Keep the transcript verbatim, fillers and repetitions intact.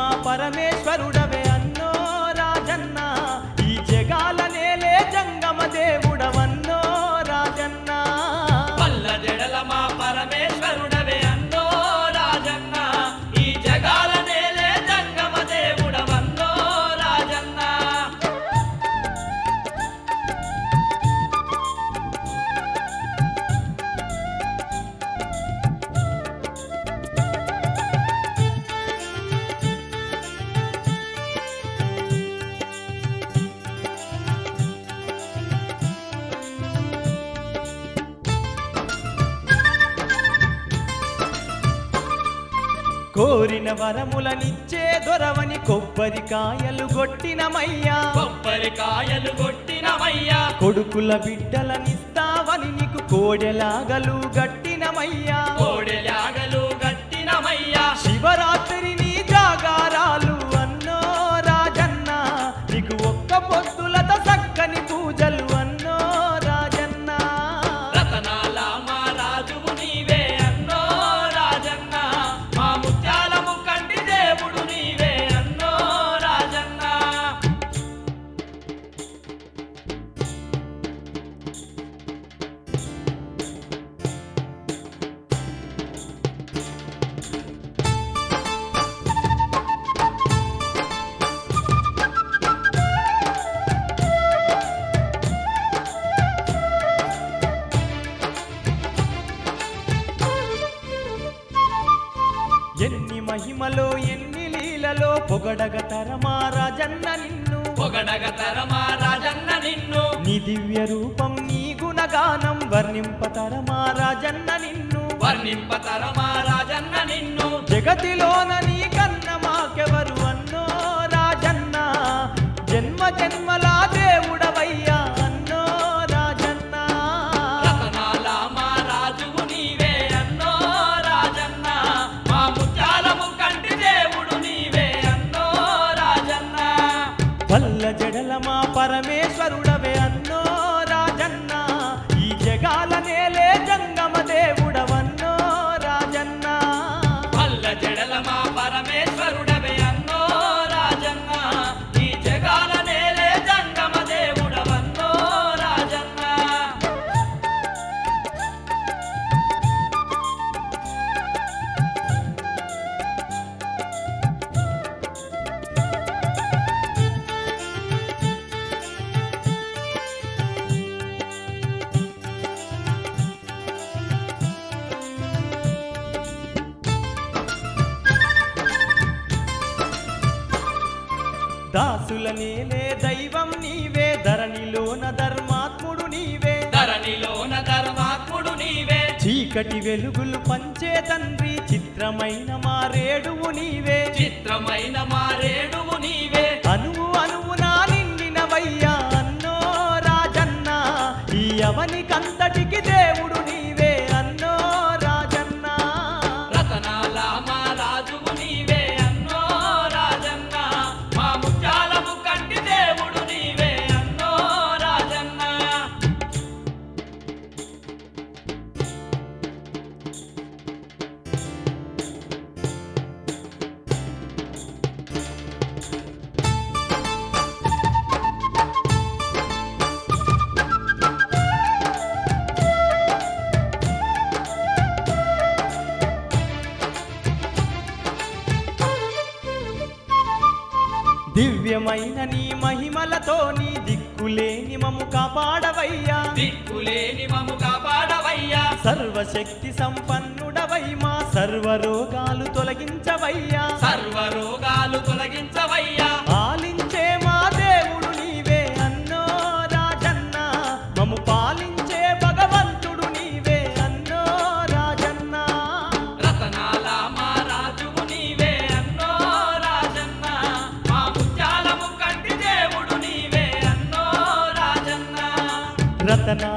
మా పరమేశ్వరుడవే అన్నో రాజన్న ఈ జగాల నేలే జంగమ దేవుడవన్నో రాజన్న పల్ల జడల మా పరమేశ్వరుడవే అన్నో రాజన్న ఈ జగాల నేలే జంగమ దేవుడవన్నో రాజన్న కోరిన వరములనిచ్చే దొరవని కొబ్బరికాయలు కొట్టినమయ్యా కొబ్బరికాయలు కొట్టినమయ్యా కొడుకుల బిడ్డలనిస్తావని నీకు కోడెలాగలు గట్టినమయ్యా కోడెలాగలు గట్టినమయ్యా శివరాత్రి నీ జాగారాలు అన్నో రాజన్న నీకు ఒక్క పొద్దులతో చక్కని పూజలు అన్నో రాజన్న రతనాల మా రాజువు నీవే అన్నో రాజన్న మా ముత్యాలము కంటి దేవుడు నీవే అన్నో రాజన్న ఎన్ని మహిమలో ఎన్ని లీలలో పొగడగ తరమా రాజన్న నిన్ను పొగడగ తరమా రాజన్న నిన్ను నీ దివ్య రూపం నీ గుణగానం వర్ణింపతరమా రాజన్న నిన్ను వర్ణింపతరమా రాజన్న నిన్ను జగతిలోన నీ కన్న మాకెవరు అన్నో రాజన్న జన్మ జన్మల దేవుడవయ్యా అన్నో రాజన్న రతనాల మా రాజువు నీవే అన్నో రాజన్న మా ముత్యాలము కంటి దేవుడు నీవే అన్నో రాజన్న పల్ల జడల మా పరమేశ్వరుడవే అన్నో రాజన్న ఈ జగాల నేలే జంగమ దేవుడవన్నో రాజన్న పల్ల జడల మా పరమేశ్వరుడవే అన్నో రాజన్న ఈ జగాల నేలే జంగమ దేవుడవన్నో రాజన్న దాసుల నేలే దైవం నీవే ధరణిలోన ధర్మాత్ముడు నీవే ధరణిలోన ధర్మాత్ముడు నీవే చీకటి వెలుగులు పంచే తండ్రి చిత్రమైన మారేడువు నీవే చిత్రమైన మారేడువు నీవే అనువు అనువునా నిండినవయ్యా అన్నో రాజన్న ఈ అవనికంతటికి దేవుడు నీవే అన్నో రాజన్న రతనాల మా రాజువు నీవే అన్నో రాజన్న మా ముత్యాలము కంటి దేవుడు నీవే అన్నో రాజన్న దివ్యమైన నీ మహిమలతో నీ దిక్కులేని మము కాపాడవయ్యా దిక్కులేని మము కాపాడవయ్యా సర్వశక్తి సంపన్నుడవై మా సర్వరోగాలు తొలగించవయ్యా సర్వరోగాలు తొలగించవయ్యా పాలించే మా దేవుడు నీవే అన్నో రాజన్న మము పాలించే భగవంతుడు నీవే అన్నో రాజన్న రతనాల మా రాజువు నీవే అన్నో రాజన్న మా ముత్యాలము కంటి దేవుడు నీవే అన్నో రాజన్న రతనా